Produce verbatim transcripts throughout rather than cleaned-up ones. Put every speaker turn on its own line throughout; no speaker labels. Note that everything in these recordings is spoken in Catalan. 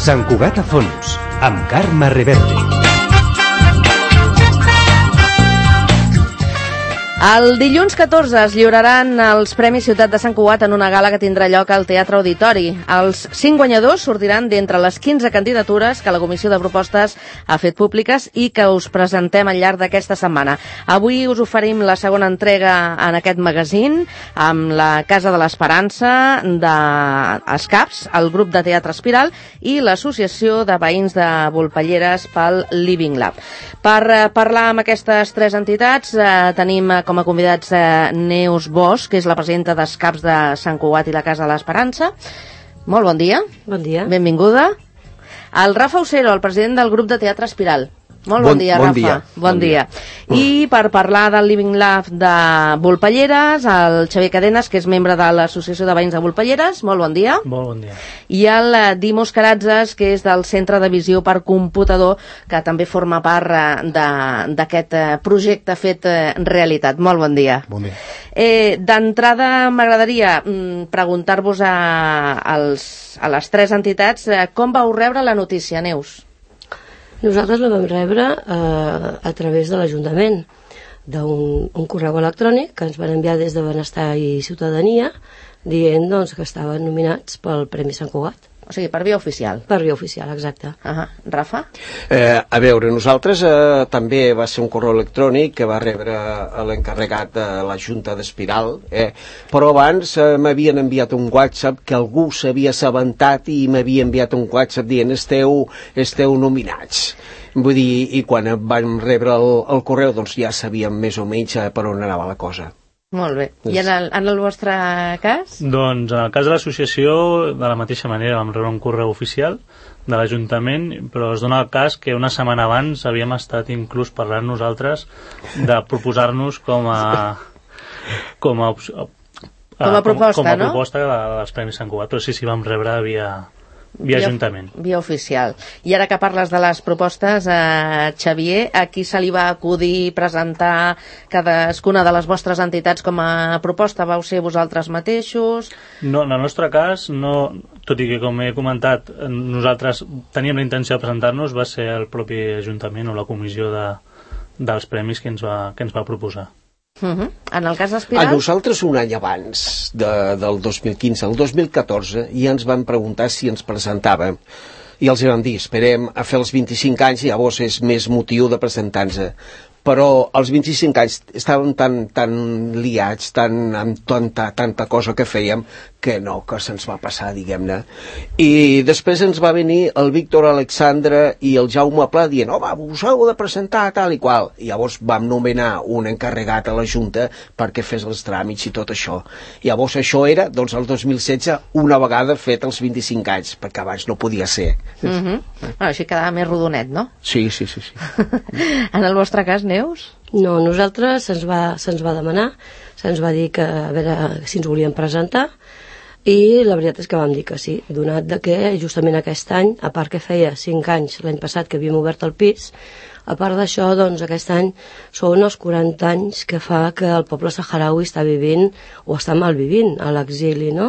Sant Cugat a fons, amb Carme Reverte.
El dilluns catorze es lliuraran els Premis Ciutat de Sant Cugat en una gala que tindrà lloc al Teatre Auditori. Els cinc guanyadors sortiran d'entre les quinze candidatures que la Comissió de Propostes ha fet públiques i que us presentem al llarg d'aquesta setmana. Avui us oferim la segona entrega en aquest magazín amb la Casa de l'Esperança d'Escaps, el grup de Teatre Espiral i l'Associació de Veïns de Volpelleres pel Living Lab. Per eh, parlar amb aquestes tres entitats eh, tenim com a convidats eh, Neus Bosch, que és la presidenta d'Escaps de Sant Cugat i la Casa de l'Esperança. Molt bon dia.
Bon dia.
Benvinguda. El Rafa Osero, el president del grup de Teatre Espiral. Molt bon, bon dia, bon Rafa. Dia. Bon, bon dia. dia. I per parlar del Living Lab de Volpelleres, el Xavier Cadenes, que és membre de l'Associació de Veïns de Volpelleres. Molt bon dia.
Molt bon dia.
I el Dimos Caratzas, que és del Centre de Visió per Computador, que també forma part d'aquest projecte fet realitat. Molt bon dia.
Bon dia.
Eh, D'entrada m'agradaria mm, preguntar-vos a, als, a les tres entitats eh, com vau rebre la notícia, Neus?
Nosaltres la vam rebre eh, a través de l'Ajuntament, d'un un correu electrònic que ens van enviar des de Benestar i Ciutadania dient doncs, que estaven nominats pel Premi Sant Cugat.
O sigui, per via oficial.
Per via oficial, exacte.
Uh -huh. Rafa?
Eh, a veure, nosaltres eh, també va ser un correu electrònic que va rebre l'encarregat de la Junta d'Espiral, eh, però abans eh, m'havien enviat un WhatsApp que algú s'havia assabentat i m'havia enviat un WhatsApp dient esteu, esteu nominats. Vull dir, i quan vam rebre el, el correu doncs ja sabíem més o menys per on anava la cosa.
Molt bé. I en el, en el vostre cas?
Doncs en el cas de l'associació, de la mateixa manera, vam rebre un correu oficial de l'Ajuntament, però es dona el cas que una setmana abans havíem estat inclús parlant nosaltres de proposar-nos com a com a, opció,
com a proposta,
com, com a
no?
proposta de, dels Premis Sant Cugat, però sí, sí, vam rebre via... Via Ajuntament.
Via oficial. I ara que parles de les propostes, eh, Xavier, a qui se li va acudir presentar cadascuna de les vostres entitats com a proposta? Vau ser vosaltres mateixos?
No, en el nostre cas, no, tot i que, com he comentat, nosaltres teníem la intenció de presentar-nos, va ser el propi Ajuntament o la comissió de, dels premis que ens va, que ens va proposar.
Uh -huh. En el cas d'Espiral?
A nosaltres un any abans de, del dos mil quinze, el dos mil catorze, ja ens van preguntar si ens presentàvem i els vam dir, esperem a fer els vint-i-cinc anys i llavors és més motiu de presentar-nos. Però als vint-i-cinc anys estàvem tan, tan liats, tan, amb tanta, tanta cosa que fèiem, que no, que se'ns va passar, diguem-ne. I després ens va venir el Víctor Alexandre i el Jaume Pla dient, home, us heu de presentar tal i qual. I llavors vam nomenar un encarregat a la Junta perquè fes els tràmits i tot això. I llavors això era, doncs, el dos mil setze, una vegada fet els vint-i-cinc anys, perquè abans no podia ser.
Uh -huh. Bueno, així quedava més rodonet, no?
Sí, sí, sí. sí.
En el vostre cas, Neus?
No, nosaltres se'ns va, se'ns va demanar, se'ns va dir que a veure si ens volíem presentar i la veritat és que vam dir que sí, donat de que justament aquest any, a part que feia cinc anys l'any passat que havíem obert el pis, a part d'això, doncs aquest any són els quaranta anys que fa que el poble saharaui està vivint o està malvivint a l'exili, no?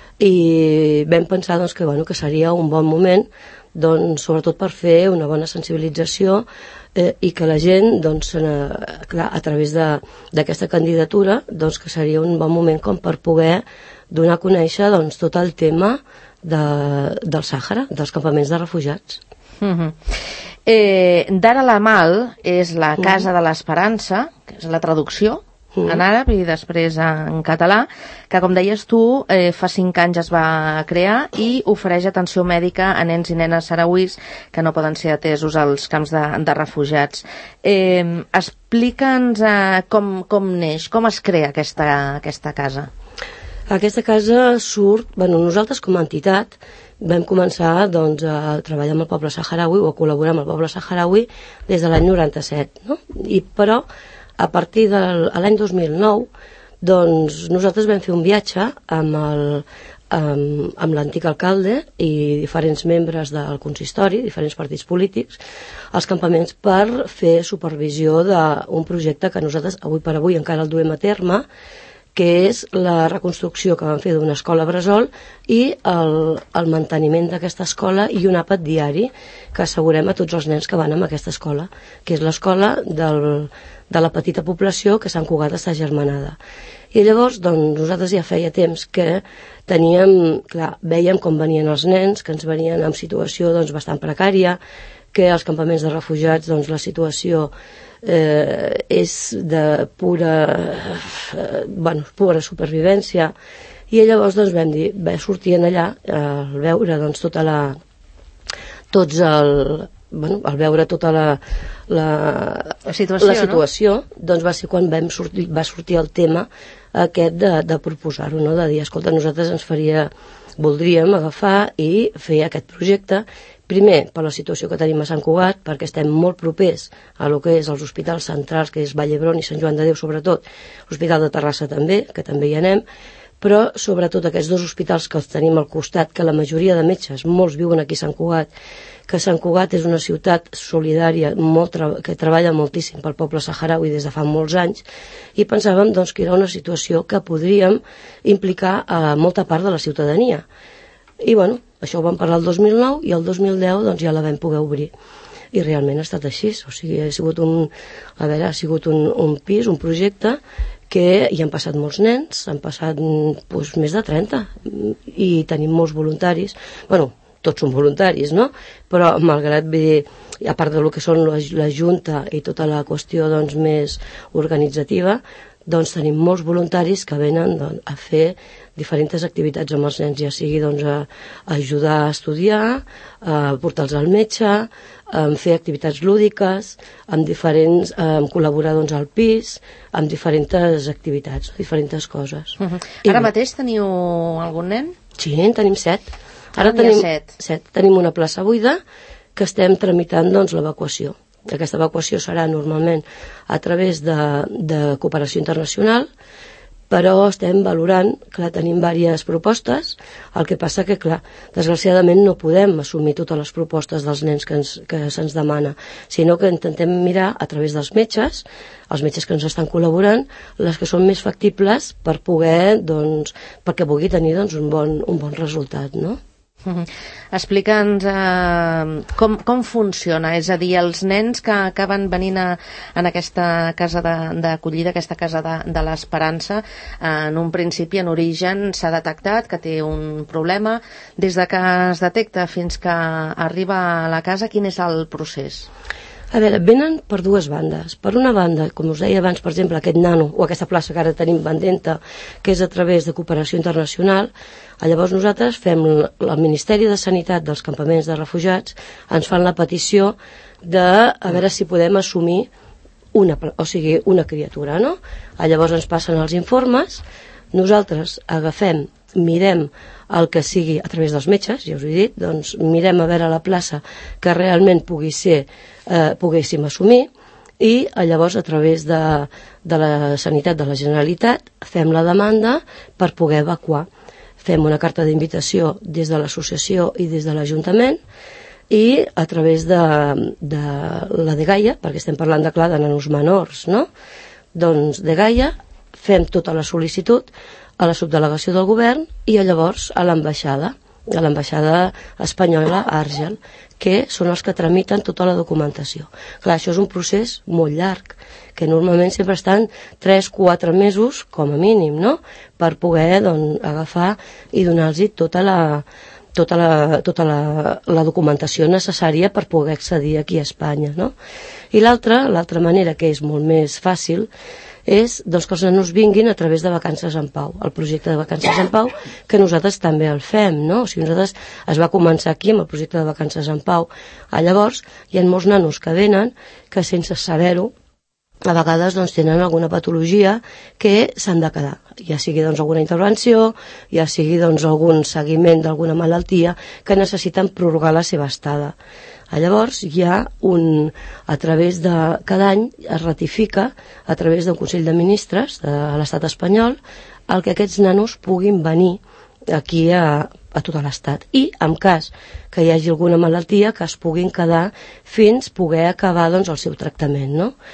I vam pensar doncs, que, bueno, que seria un bon moment doncs, sobretot per fer una bona sensibilització eh, i que la gent doncs, eh, clar, a través d'aquesta candidatura doncs, que seria un bon moment com per poder donar a conèixer doncs, tot el tema de, del Sàhara, dels campaments de refugiats.
Uh -huh. eh, Dar la Mal és la Casa de l'Esperança, que és la traducció Mm. en àrab i després en català, que com deies tu eh, fa cinc anys es va crear i ofereix atenció mèdica a nens i nenes sarauís que no poden ser atesos als camps de, de refugiats. Eh, Explica'ns eh, com, com neix, com es crea aquesta, aquesta casa.
Aquesta casa surt, bueno, nosaltres com a entitat vam començar doncs, a treballar amb el poble saharaui o a col·laborar amb el poble saharaui des de l'any noranta-set, no? I però a partir de l'any dos mil nou doncs nosaltres vam fer un viatge amb el amb, amb l'antic alcalde i diferents membres del consistori, diferents partits polítics, als campaments per fer supervisió d'un projecte que nosaltres avui per avui encara el duem a terme, que és la reconstrucció que van fer d'una escola bressol i el, el manteniment d'aquesta escola i un àpat diari que assegurem a tots els nens que van a aquesta escola, que és l'escola del, de la petita població que Sant Cugat està germanada. I llavors, doncs, nosaltres ja feia temps que teníem, clar, veiem com venien els nens, que ens venien en situació doncs, bastant precària, que als campaments de refugiats doncs, la situació eh, és de pura, eh, bueno, pura supervivència, i llavors doncs, vam dir, bé, sortien allà eh, al veure doncs, tota la, tots el, bueno, al veure tota la, la,
la situació,
la situació
no?
Doncs va ser quan vam sortir, va sortir el tema aquest de, de proposar-ho, no? De dir, escolta, nosaltres ens faria, voldríem agafar i fer aquest projecte, primer per la situació que tenim a Sant Cugat, perquè estem molt propers a lo que és els hospitals centrals, que és Vall d'Hebron i Sant Joan de Déu sobretot, l'Hospital de Terrassa també, que també hi anem, però sobretot aquests dos hospitals que els tenim al costat, que la majoria de metges, molts viuen aquí a Sant Cugat, que Sant Cugat és una ciutat solidària molt tra que treballa moltíssim pel poble saharaui des de fa molts anys, i pensàvem doncs, que era una situació que podríem implicar a molta part de la ciutadania. I bueno, això ho vam parlar el dos mil nou i el dos mil deu doncs, ja la vam poder obrir. I realment ha estat així, o sigui, ha sigut un, a veure, ha sigut un, un pis, un projecte que hi han passat molts nens, han passat doncs, més de trenta, i tenim molts voluntaris, bueno, tots són voluntaris, no? Però malgrat bé, a part de lo que són la, la Junta i tota la qüestió doncs, més organitzativa, doncs tenim molts voluntaris que venen doncs, a fer diferents activitats amb els nens, ja sigui doncs, a, a ajudar a estudiar, a portar-los al metge, a fer activitats lúdiques, amb diferents, a col·laborar doncs, al pis, amb diferents activitats, diferents coses.
Uh -huh. Ara I, mateix teniu algun nen?
Sí, en tenim set. Ara
ah,
tenim
set.
set. Tenim una plaça buida que estem tramitant doncs, l'evacuació. Aquesta evacuació serà normalment a través de, de cooperació internacional, però estem valorant, clar, tenim diverses propostes, el que passa que, clar, desgraciadament no podem assumir totes les propostes dels nens que, ens, que se'ns demana, sinó que intentem mirar a través dels metges, els metges que ens estan col·laborant, les que són més factibles per poder, doncs, perquè pugui tenir doncs, un, bon, un bon resultat, no?
Uh-huh. Explica'ns uh, com, com funciona, és a dir, els nens que acaben venint a, en aquesta casa d'acollida, aquesta casa de, de l'Esperança, uh, en un principi, en origen, s'ha detectat que té un problema. Des de que es detecta fins que arriba a la casa, quin és el procés?
A veure, venen per dues bandes. Per una banda, com us deia abans, per exemple, aquest nano, o aquesta plaça que ara tenim pendenta, que és a través de cooperació internacional, llavors nosaltres fem, el Ministeri de Sanitat dels campaments de refugiats ens fan la petició de a veure si podem assumir una, o sigui, una criatura, no? Llavors ens passen els informes, nosaltres agafem, mirem el que sigui a través dels metges, ja us ho he dit, doncs mirem a veure la plaça que realment pugui ser, eh, poguéssim assumir, i llavors a través de, de la Sanitat de la Generalitat fem la demanda per poder evacuar. Fem una carta d'invitació des de l'associació i des de l'Ajuntament, i a través de, de la Dgaia, perquè estem parlant de, clar, de nanos menors, no? Doncs Dgaia fem tota la sol·licitud a la subdelegació del govern i llavors a l'ambaixada, a l'ambaixada espanyola a Àrgel, que són els que tramiten tota la documentació. Clar, això és un procés molt llarg, que normalment sempre estan tres a quatre mesos, com a mínim, no?, per poder doncs, agafar i donar-los tota la, tota la, tota la, la documentació necessària per poder accedir aquí a Espanya, no? I l'altra, l'altra manera, que és molt més fàcil, és doncs, que els nanos vinguin a través de Vacances en Pau, el projecte de Vacances en Pau, que nosaltres també el fem, no? O sigui, nosaltres es va començar aquí amb el projecte de Vacances en Pau. A llavors hi ha molts nanos que venen que sense saber-ho a vegades doncs, tenen alguna patologia que s'han de quedar, ja sigui doncs, alguna intervenció, ja sigui doncs, algun seguiment d'alguna malaltia que necessiten prorrogar la seva estada. Llavors hi ha un, a través de cada any es ratifica a través d'un Consell de Ministres de l'Estat espanyol el que aquests nanos puguin venir aquí a, a tot l'estat, i en cas que hi hagi alguna malaltia que es puguin quedar fins poder acabar doncs, el seu tractament, no?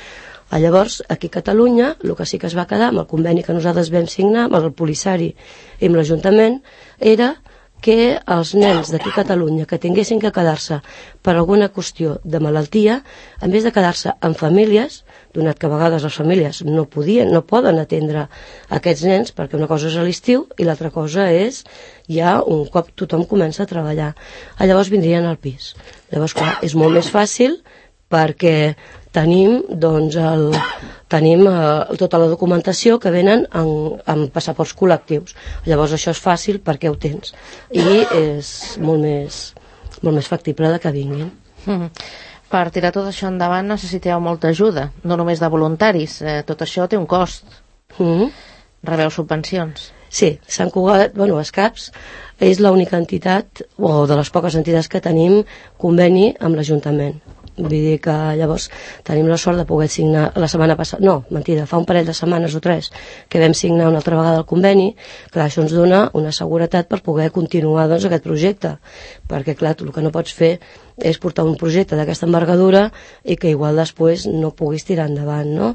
Llavors, aquí a Catalunya, el que sí que es va quedar amb el conveni que nosaltres vam signar amb el Polisari i amb l'Ajuntament era que els nens d'aquí a Catalunya que tinguessin que quedar-se per alguna qüestió de malaltia, en vez de quedar-se en famílies, donat que a vegades les famílies no podien, no poden atendre aquests nens, perquè una cosa és a l'estiu i l'altra cosa és ja un cop tothom comença a treballar. Llavors vindrien al pis. Llavors, clar, és molt més fàcil perquè tenim, doncs, el, tenim eh, tota la documentació que venen en, en passaports col·lectius. Llavors això és fàcil perquè ho tens i és molt més, molt més factible de que vinguin.
Mm-hmm. Per tirar tot això endavant necessiteu molta ajuda, no només de voluntaris, eh, tot això té un cost.
Mm-hmm.
Rebeu subvencions.
Sí, Sant Cugat, bueno, Escaps és l'única entitat, o de les poques entitats que tenim conveni amb l'Ajuntament. Vull dir que llavors tenim la sort de poder signar la setmana passada, no, mentida, fa un parell de setmanes o tres que vam signar una altra vegada el conveni, que això ens dona una seguretat per poder continuar, doncs, aquest projecte, perquè clar, tu el que no pots fer és portar un projecte d'aquesta envergadura i que igual després no puguis tirar endavant, no?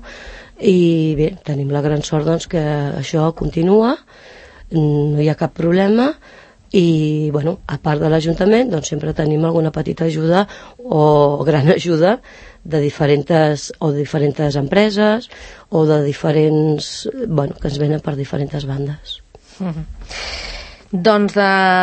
I bé, tenim la gran sort, doncs, que això continua, no hi ha cap problema i, bueno, a part de l'Ajuntament, doncs sempre tenim alguna petita ajuda o gran ajuda de diferents, o de diferents empreses o de diferents, bueno, que ens venen per diferents bandes.
Mm-hmm. Doncs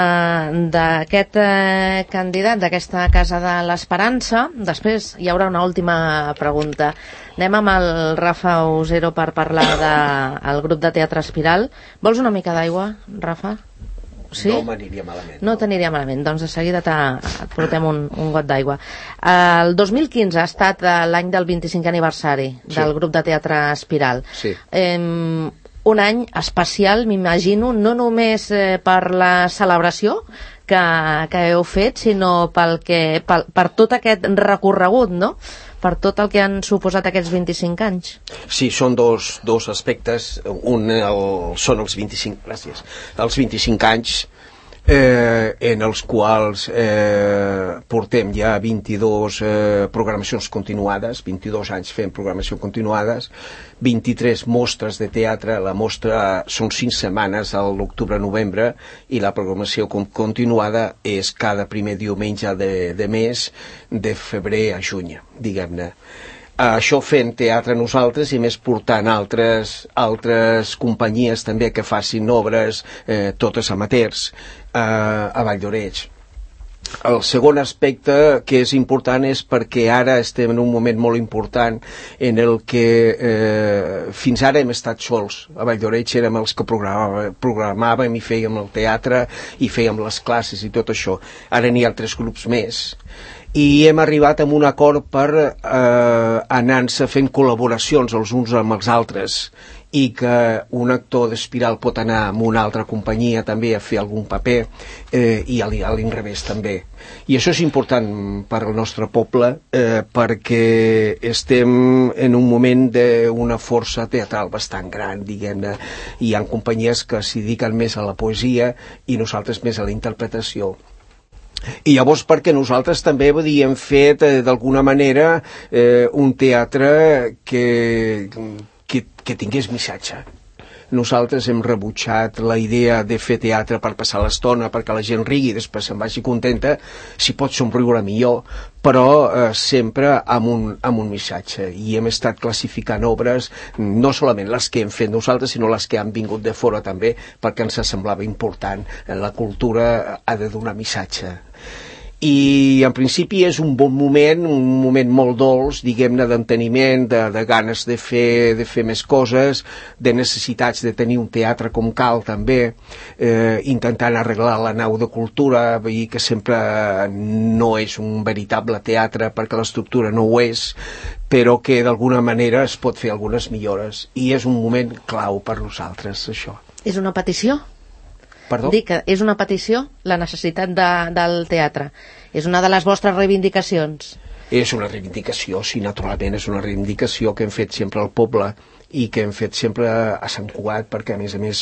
d'aquest eh, candidat, d'aquesta Casa de l'Esperança, després hi haurà una última pregunta. Anem amb el Rafa Usero per parlar del grup de teatre Espiral. Vols una mica d'aigua, Rafa? Sí?
No m'aniria malament.
No t'aniria malament, doncs de seguida et portem un, un got d'aigua. El dos mil quinze ha estat l'any del vint-i-cinquè aniversari sí. del grup de teatre Espiral.
Sí.
Eh, un any especial, m'imagino, no només eh, per la celebració que, que heu fet, sinó pel que, pel, per tot aquest recorregut, no?, per tot el que han suposat aquests vint-i-cinc anys.
Sí, són dos, dos aspectes. Un el, són els vint-i-cinc, gràcies, els vint-i-cinc anys eh, en els quals eh, portem ja vint-i-dos eh, programacions continuades, vint-i-dos anys fent programació continuades, vint-i-tres mostres de teatre. La mostra són cinc setmanes a l'octubre-novembre i la programació continuada és cada primer diumenge de, de mes, de febrer a juny, diguem-ne. Això fent teatre nosaltres i més portant altres, altres companyies també que facin obres, eh, totes amateurs, eh, a Vall d'Oreig. El segon aspecte que és important és perquè ara estem en un moment molt important en el que eh, fins ara hem estat sols. A Vall d'Oreig érem els que programàvem, programàvem i fèiem el teatre i fèiem les classes i tot això. Ara n'hi ha tres grups més. I hem arribat a un acord per eh, anar-se fent col·laboracions els uns amb els altres i que un actor d'Espiral pot anar amb una altra companyia també a fer algun paper eh, i a l'inrevés també. I això és important per al nostre poble eh, perquè estem en un moment d'una força teatral bastant gran, diguem-ne. Hi ha companyies que s'hi dediquen més a la poesia i nosaltres més a la interpretació. I llavors perquè nosaltres també hem fet eh, d'alguna manera eh, un teatre que, que, que tingués missatge. Nosaltres hem rebutjat la idea de fer teatre per passar l'estona, perquè la gent rigui i després se'n vagi contenta, si pot somriure millor, però eh, sempre amb un, amb un missatge. I hem estat classificant obres, no solament les que hem fet nosaltres, sinó les que han vingut de fora també, perquè ens semblava important. La cultura ha de donar missatge. I en principi és un bon moment, un moment molt dolç, diguem-ne, d'enteniment, de, de ganes de fer, de fer més coses, de necessitats de tenir un teatre com cal també, eh, intentant arreglar la nau de cultura, i que sempre no és un veritable teatre perquè l'estructura no ho és, però que d'alguna manera es pot fer algunes millores, i és un moment clau per nosaltres, això.
És una petició?
Perdó?
Dic que és una petició, la necessitat de, del teatre. És una de les vostres reivindicacions.
És una reivindicació, sí, naturalment, és una reivindicació que hem fet sempre al poble i que hem fet sempre a Sant Cugat, perquè a més a més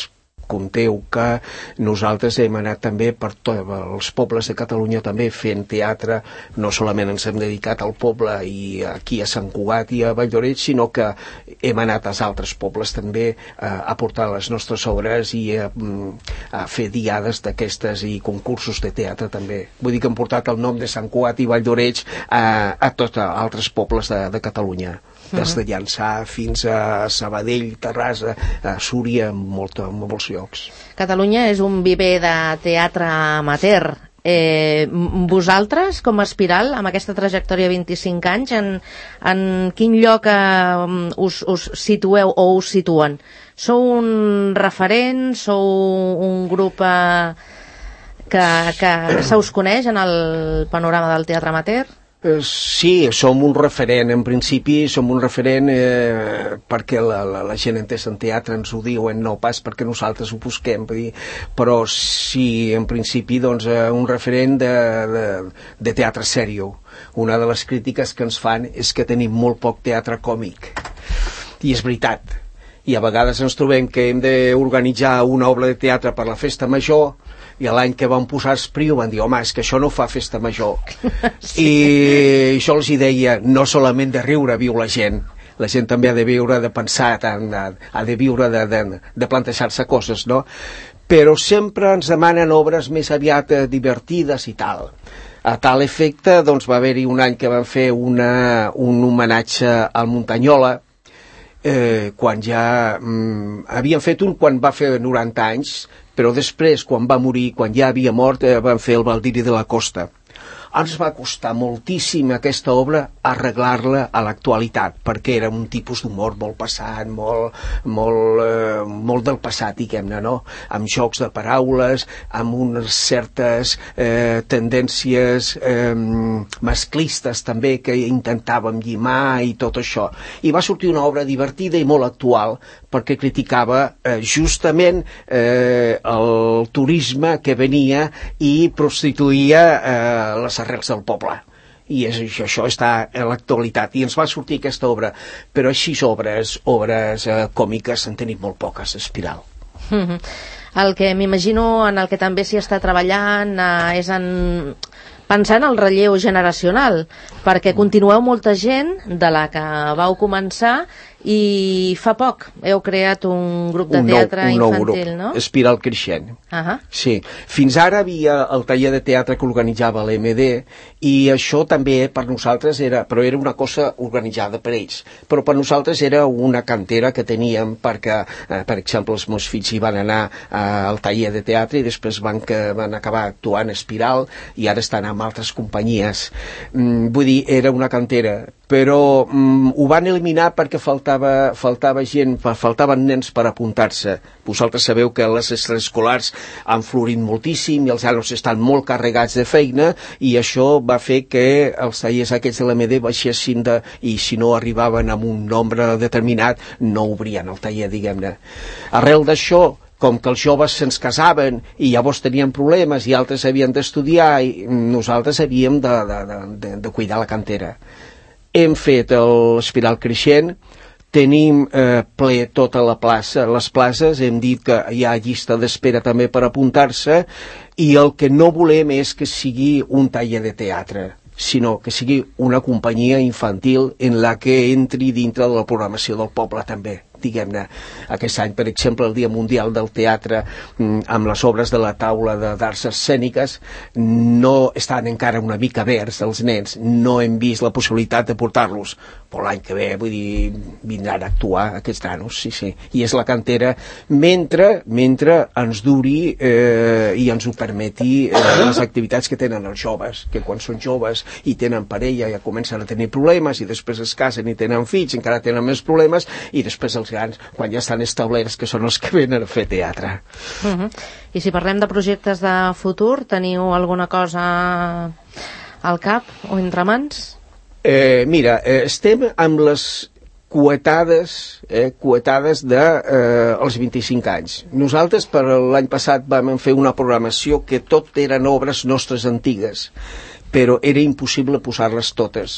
compteu que nosaltres hem anat també per tots els pobles de Catalunya també fent teatre, no solament ens hem dedicat al poble i aquí a Sant Cugat i a Valldoreix, sinó que hem anat als altres pobles també a portar les nostres obres i a, a fer diades d'aquestes i concursos de teatre també. Vull dir que hem portat el nom de Sant Cugat i Valldoreix a, a tots altres pobles de, de Catalunya, des de Llançà fins a Sabadell, Terrassa, a Súria, en, molt, en molts llocs.
Catalunya és un viver de teatre amateur. Eh, vosaltres, com a Espiral, amb aquesta trajectòria de vint-i-cinc anys, en, en quin lloc eh, us, us situeu o us situen? Sou un referent? Sou un grup eh, que, que se us coneix en el panorama del teatre amateur?
Sí, som un referent, en principi som un referent eh, perquè la, la, la gent entès en teatre ens ho diuen, no pas perquè nosaltres ho busquem, dir, però sí, en principi, doncs, eh, un referent de, de, de teatre sèrio. Una de les crítiques que ens fan és que tenim molt poc teatre còmic, i és veritat, i a vegades ens trobem que hem d'organitzar una obra de teatre per la festa major, i l'any que van posar Espriu van dir, home, és que això no fa festa major. Sí. I jo els hi deia, no solament de riure viu la gent, la gent també ha de viure, de pensar, ha de viure, de, de, de plantejar-se coses, no? Però sempre ens demanen obres més aviat divertides i tal. A tal efecte, doncs, va haver-hi un any que van fer una, un homenatge al Muntanyola, eh, quan ja... Mm, havien fet un quan va fer noranta anys, però després, quan va morir, quan ja havia mort, eh, van fer el Baldiri de la Costa. Ens va costar moltíssim aquesta obra arreglar-la a l'actualitat, perquè era un tipus d'humor molt passat, molt, molt, eh, molt del passat, diguem-ne, no? Amb jocs de paraules, amb unes certes eh, tendències eh, masclistes també que intentàvem llimar i tot això. I va sortir una obra divertida i molt actual, perquè criticava eh, justament eh, el turisme que venia i prostituïa eh, les arrels del poble. I és, això està a l'actualitat. I ens va sortir aquesta obra. Però així obres, obres eh, còmiques en tenim molt poques, Espiral.
Mm-hmm. El que m'imagino en el que també s'hi està treballant eh, és en... pensant en el relleu generacional, perquè continueu molta gent de la que vau començar i fa poc heu creat un grup de teatre
un nou, un
infantil,
nou grup,
no?
Espiral Creixent.
Uh-huh.
Sí. Fins ara havia el taller de teatre que organitzava l'M D i això també per nosaltres era, però era una cosa organitzada per ells, però per nosaltres era una cantera que teníem perquè, eh, per exemple, els meus fills hi van anar eh, al taller de teatre i després van, que van acabar actuant Espiral i ara estan amb altres companyies. Mm, vull dir, era una cantera, però mm, ho van eliminar perquè faltava, faltava gent, faltaven nens per apuntar-se. Vosaltres sabeu que les extraescolars han florit moltíssim i els alumnes estan molt carregats de feina i això va fer que els tallers aquests de l'M D baixessin de, i si no arribaven a un nombre determinat no obrien el taller, diguem-ne. Arrel d'això, com que els joves se'ns casaven i llavors tenien problemes i altres havien d'estudiar, i nosaltres havíem de, de, de, de cuidar la cantera. Hem fet l'Espiral Creixent, tenim eh, ple tota la plaça, les places, hem dit que hi ha llista d'espera també per apuntar-se i el que no volem és que sigui un taller de teatre, sinó que sigui una companyia infantil en la que entri dintre de la programació del poble també. Diguem-ne, aquest any, per exemple, el Dia Mundial del Teatre, amb les obres de la taula d'arts escèniques, no estan encara una mica verds els nens, no hem vist la possibilitat de portar-los, però l'any que ve, vull dir, vindran a actuar aquests nanos, sí, sí, i és la cantera, mentre, mentre ens duri eh, i ens ho permeti eh, les activitats que tenen els joves, que quan són joves i tenen parella ja comencen a tenir problemes i després es casen i tenen fills, encara tenen més problemes i després els grans, quan ja estan establerts, que són els que venen a fer teatre.
Uh-huh. I si parlem de projectes de futur, teniu alguna cosa al cap o entre mans?
Eh, mira, eh, estem amb les coetades, eh, coetades de eh, els vint-i-cinc anys. Nosaltres per l'any passat vam fer una programació que tot eren obres nostres antigues, però era impossible posar-les totes.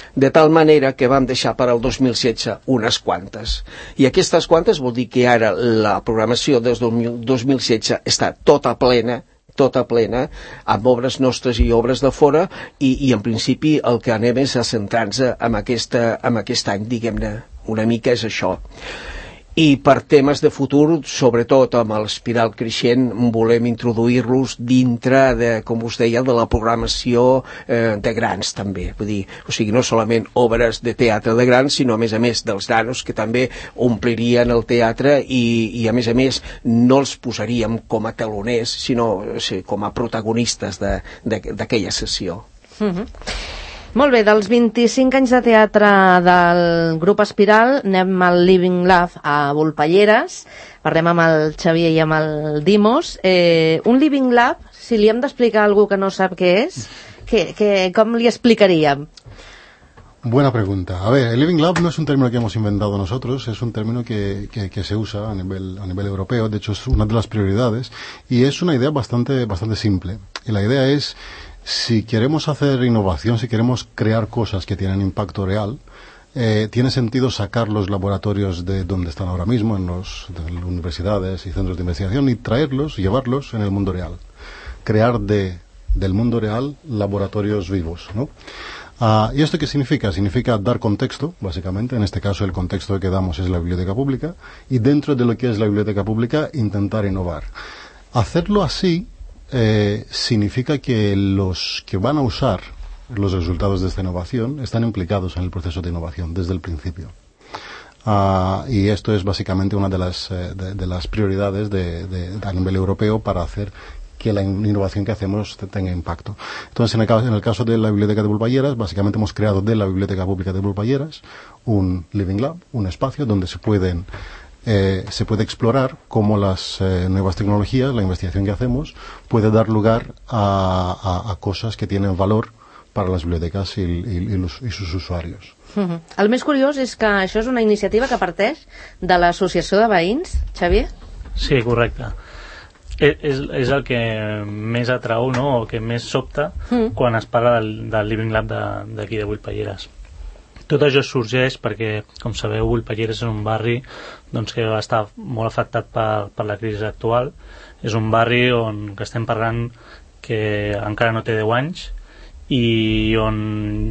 de tal manera que vam deixar per al dos mil setze unes quantes. I aquestes quantes vol dir que ara la programació des del dos mil setze està tota plena, tota plena, amb obres nostres i obres de fora, i, i en principi el que anem és a centrar-nos en, aquesta, en aquest any, diguem-ne, una mica és això. I per temes de futur, sobretot amb l'espiral creixent, volem introduir-los dintre de, com us deia, de la programació eh, de grans també. Vull dir, o sigui, no solament obres de teatre de grans, sinó a més a més dels nanos que també omplirien el teatre i, i a més a més no els posaríem com a teloners, sinó o sigui, com a protagonistes d'aquella sessió.
Mhm. Molt bé, dels vint-i-cinc anys de teatre del grup Espiral anem al Living Lab a Volpelleres, parlem amb el Xavier i amb el Dimos. Eh, un Living Lab, si li hem d'explicar a algú que no sap què és, que, que, com li explicaríem?
Buena pregunta. A ver, el Living Lab no es un término que hemos inventado nosotros, es un término que, que, que se usa a nivel, a nivel europeo, de hecho es una de las prioridades, y es una idea bastante, bastante simple. Y la idea es, si queremos hacer innovación, si queremos crear cosas que tienen impacto real, eh, tiene sentido sacar los laboratorios de donde están ahora mismo, en, los, en las universidades y centros de investigación, y traerlos, llevarlos en el mundo real. Crear de, del mundo real laboratorios vivos, ¿no? Uh, ¿Y esto qué significa? Significa dar contexto, básicamente. En este caso el contexto que damos es la biblioteca pública, y dentro de lo que es la biblioteca pública intentar innovar. Hacerlo así Eh, significa que los que van a usar los resultados de esta innovación están implicados en el proceso de innovación desde el principio. Uh, y esto es básicamente una de las, eh, de, de las prioridades de, de, a nivel europeo para hacer que la innovación que hacemos tenga impacto. Entonces, en el caso, en el caso de la Biblioteca de Volpelleres, básicamente hemos creado de la Biblioteca Pública de Volpelleres un Living Lab, un espacio donde se pueden Eh, se puede explorar cómo las eh, nuevas tecnologías, la investigación que hacemos, puede dar lugar a, a, a cosas que tienen valor para las bibliotecas y, y, y, los, y sus usuarios.
Uh-huh. El més curiós és que això és una iniciativa que parteix de l'Associació de Veïns, Xavier?
Sí, correcte. És, és, és el que més atrau, no?, o que més sobta mm. quan es parla del, del Living Lab d'aquí de, de Volpelleres. Tot això sorgeix perquè, com sabeu, Volpelleres és un barri doncs, que va estar molt afectat per, per la crisi actual. És un barri on que estem parlant que encara no té deu anys i on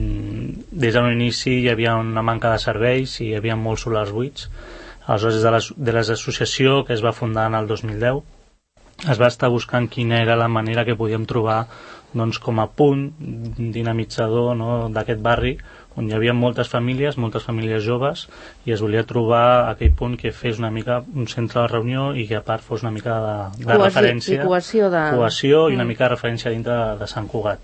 des de l'inici hi havia una manca de serveis i hi havia molts solars buits. Aleshores, de les, de les associació que es va fundar en el dos mil deu, es va estar buscant quina era la manera que podíem trobar doncs, com a punt dinamitzador, no?, d'aquest barri on hi havia moltes famílies, moltes famílies joves, i es volia trobar aquell punt que fes una mica un centre de reunió i que a part fos una mica de, de
cohesió,
referència,
i cohesió, de...
cohesió mm. i una mica de referència dintre de, de Sant Cugat.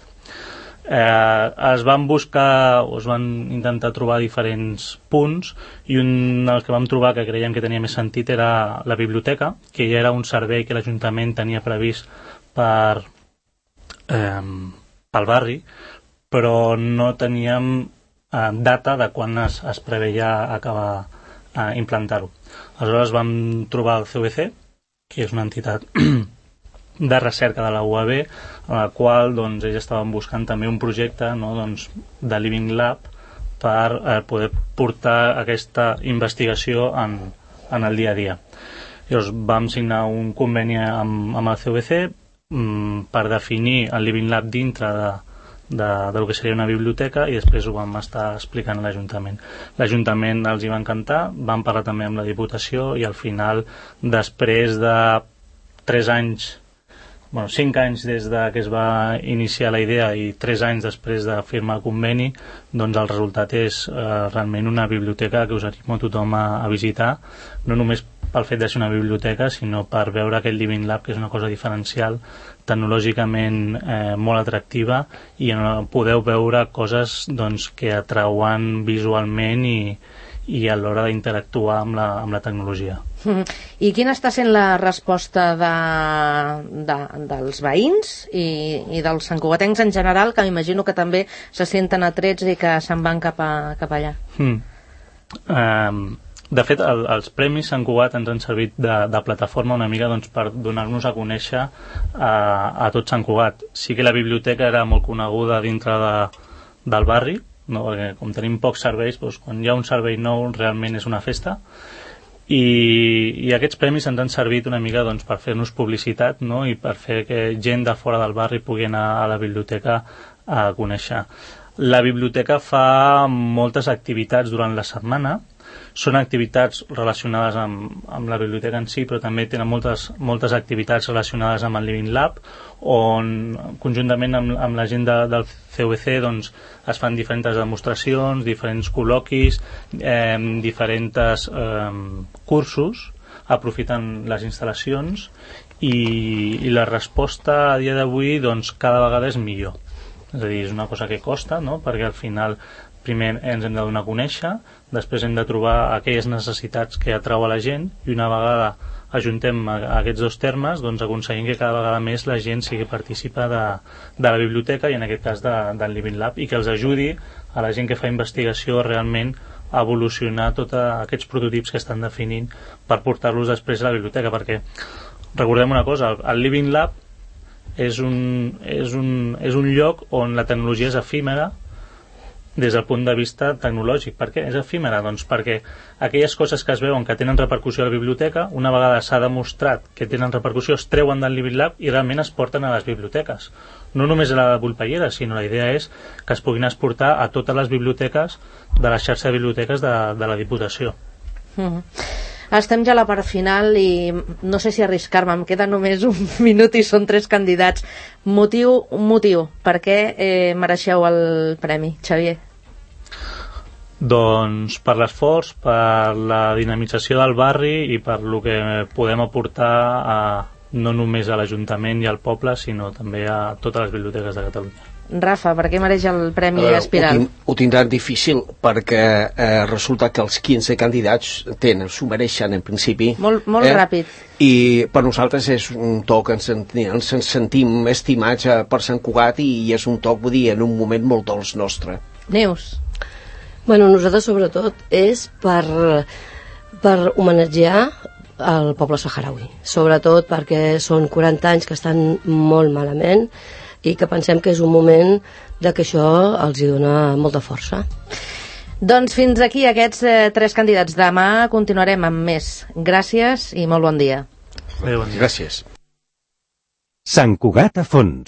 Eh, es van buscar o es van intentar trobar diferents punts i un el que vam trobar que creiem que tenia més sentit era la biblioteca, que ja era un servei que l'Ajuntament tenia previst per, eh, pel barri, però no teníem eh, data de quan es, es preveia acabar eh, implantar-ho. Aleshores vam trobar el C V C, que és una entitat de recerca de la U A B, en la qual doncs, ells estaven buscant també un projecte, no, doncs, de Living Lab per eh, poder portar aquesta investigació en, en el dia a dia. Llavors vam signar un conveni amb, amb el C V C mm, per definir el Living Lab dintre de, de, del que seria una biblioteca, i després ho vam estar explicant a l'Ajuntament. L'Ajuntament els hi va encantar, vam parlar també amb la Diputació i al final, després de tres anys, bueno, cinc anys des de que es va iniciar la idea i tres anys després de firmar el conveni, doncs el resultat és eh, realment una biblioteca que us animo a tothom a, a visitar, no només pel fet de ser una biblioteca, sinó per veure aquest Living Lab, que és una cosa diferencial, tecnològicament eh, molt atractiva, i on podeu veure coses doncs, que atrauen visualment i, i a l'hora d'interactuar amb la, amb la tecnologia.
I quina està sent la resposta de, de, dels veïns i, i dels santcugatencs en general, que m'imagino que també se senten atrets i que se'n van cap, a, cap allà?
Mm. Um, de fet, el, els Premis Sant Cugat ens han servit de, de plataforma una mica doncs, per donar-nos a conèixer a, a tot Sant Cugat. Sí que la biblioteca era molt coneguda dintre de, del barri, no? Perquè com tenim pocs serveis, doncs, quan hi ha un servei nou realment és una festa. I, i aquests premis ens han servit una mica doncs, per fer-nos publicitat, no? I per fer que gent de fora del barri pugui anar a la biblioteca a conèixer. La biblioteca fa moltes activitats durant la setmana. Són activitats relacionades amb, amb la biblioteca en si, però també tenen moltes, moltes activitats relacionades amb el Living Lab, on conjuntament amb, amb la gent de, del C V C doncs, es fan diferents demostracions, diferents col·loquis, eh, diferents eh, cursos, aprofitant les instal·lacions, i, i la resposta a dia d'avui doncs, cada vegada és millor. És a dir, és una cosa que costa, no? Perquè al final primer ens hem de donar a conèixer, després hem de trobar aquelles necessitats que atrau a la gent, i una vegada ajuntem aquests dos termes, doncs aconseguim que cada vegada més la gent sigui participa de, de la biblioteca, i en aquest cas de, del Living Lab, i que els ajudi a la gent que fa investigació realment a evolucionar tots aquests prototips que estan definint per portar-los després a la biblioteca, perquè recordem una cosa, el Living Lab és un, és un, és un lloc on la tecnologia és efímera des del punt de vista tecnològic. Per què és efímera? Doncs perquè aquelles coses que es veuen que tenen repercussió a la biblioteca, una vegada s'ha demostrat que tenen repercussió, es treuen del Living Lab i realment es porten a les biblioteques. No només a la de Bullpallera, sinó la idea és que es puguin exportar a totes les biblioteques de la xarxa de biblioteques de, de la Diputació.
Mm-hmm. Estem ja a la part final i no sé si arriscar-me, em queda només un minut i són tres candidats. Motiu, un motiu. Per què eh, mereixeu el premi, Xavier?
Doncs per l'esforç, per la dinamització del barri i per lo que podem aportar a, no només a l'Ajuntament i al poble, sinó també a totes les biblioteques de Catalunya.
Rafa, per què mereix el Premi
uh,
Espiral?
Ho, tin ho tindran difícil perquè eh, resulta que els quinze candidats tenen, s'ho mereixen en principi.
Molt, molt eh? ràpid.
I per nosaltres és un toc, ens, ens, ens sentim estimats eh, per Sant Cugat, i, i és un toc, vull dir, en un moment molt dolç nostre.
Neus?
Bueno, nosaltres sobretot és per, per homenatjar el poble saharaui, sobretot perquè són quaranta anys que estan molt malament i que pensem que és un moment de que això els hi dona molta força.
Doncs fins aquí aquests eh, tres candidats. Demà continuarem amb més. Gràcies i molt bon dia.
Bé, bon dia.
Gràcies.
Sant Cugat a fons.